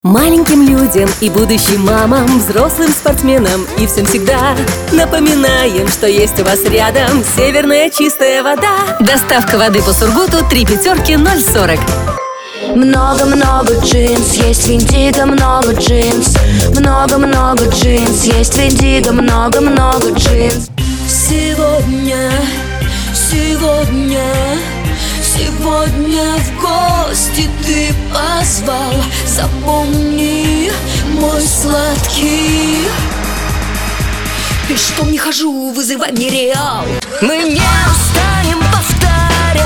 Маленьким людям и будущим мамам, взрослым спортсменам и всем всегда напоминаем, что есть у вас рядом Северная чистая вода. Доставка воды по Сургуту 3 пятерки 040. Много-много джинс, есть Виндиго, много джинс. Много-много джинс, есть Виндиго, много-много джинс. Сегодня в гости ты позвал. Запомни, мой сладкий, пешком не хожу, вызывай мне Реал. Мы не устанем повторять,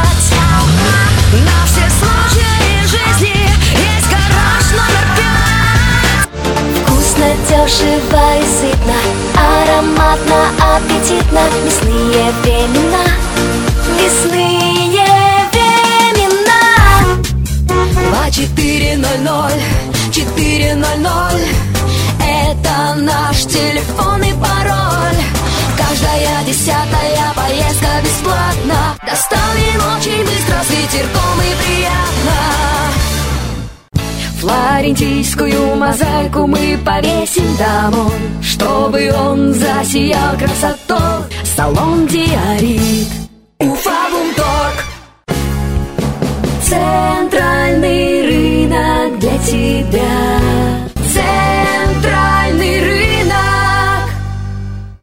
на все случаи жизни есть гараж номер 5. Вкусно, дешево и сытно, ароматно, аппетитно. Мясные времена, мясные времена. 2400, 400. Это наш телефон и пароль. Каждая 10-я поездка бесплатна. Доставим очень быстро, с ветерком и приятно. Флорентийскую мозаику мы повесим домой, чтобы он засиял красотой. Салон Диорит, Уфа-Бумторг. Центральный рынок для тебя.